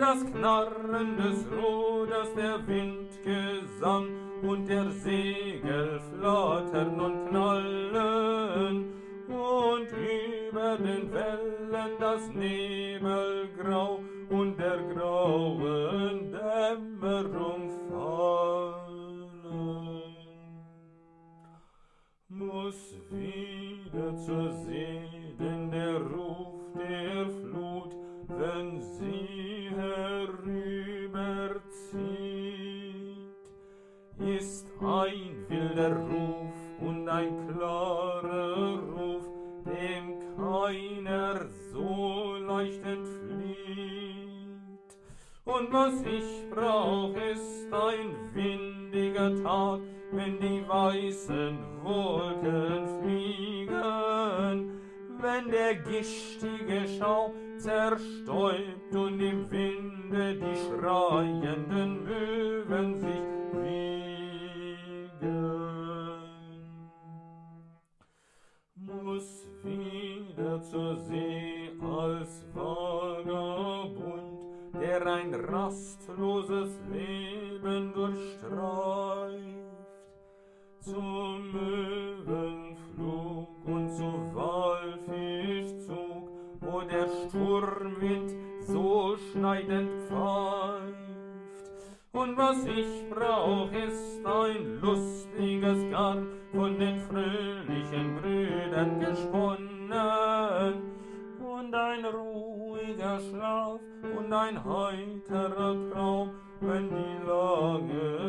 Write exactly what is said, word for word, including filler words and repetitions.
das Knarren des Ruders, der Windgesang und der Segel flattern und knallen, und über den Wellen das Nebelgrau und der grauen Dämmerung fallen. Muss wieder zur See, denn der Ruf der Flut, wenn sie herüberzieht, ist ein wilder Ruf und ein klarer Ruf, dem keiner so leicht entflieht. Und was ich brauch, ist ein windiger Tag, wenn die weißen Wolken fliegen, wenn der gichtige Schaum zerstäubt und im Winde die schreienden Möwen sich wiegen. Muss wieder zur See als Vagabund, der ein rastloses Leben durchstreift, zum Möwenflug und zu Walfischzug, wo der Sturmwind so schneidend pfeift. Und was ich brauch, ist ein lustiges Garn, von den fröhlichen Brüdern gesponnen, und ein ruhiger Schlaf und ein heiterer Traum, wenn die lange